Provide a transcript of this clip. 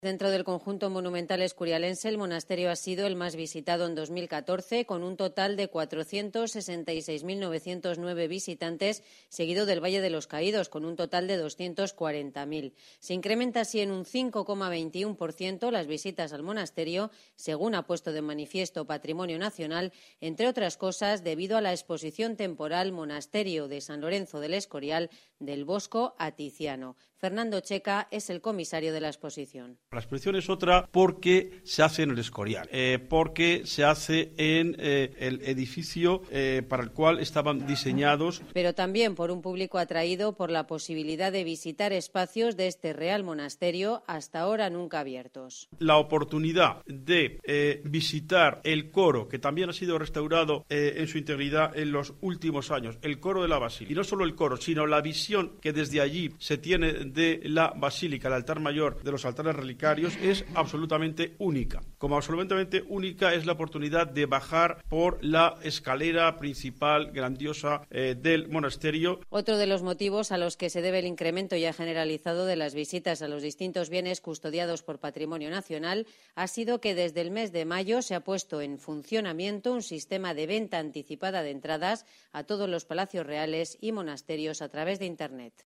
Dentro del conjunto monumental escurialense, el monasterio ha sido el más visitado en 2014, con un total de 466.909 visitantes, seguido del Valle de los Caídos, con un total de 240.000. Se incrementa así en un 5,21% las visitas al monasterio, según ha puesto de manifiesto Patrimonio Nacional, entre otras cosas debido a la exposición temporal Monasterio de San Lorenzo del Escorial del Bosco a Tiziano. Fernando Checa es el comisario de la exposición. La exposición es otra porque se hace en el Escorial, porque se hace en el edificio para el cual estaban diseñados. Pero también por un público atraído por la posibilidad de visitar espacios de este Real Monasterio hasta ahora nunca abiertos. La oportunidad de visitar el coro, que también ha sido restaurado en su integridad en los últimos años, el coro de la Basílica. Y no solo el coro, sino la visión que desde allí se tiene de la Basílica, el altar mayor, de los altares relicarios, es absolutamente única. Como absolutamente única es la oportunidad de bajar por la escalera principal grandiosa del monasterio. Otro de los motivos a los que se debe el incremento ya generalizado de las visitas a los distintos bienes custodiados por Patrimonio Nacional ha sido que desde el mes de mayo se ha puesto en funcionamiento un sistema de venta anticipada de entradas a todos los palacios reales y monasterios a través de Internet.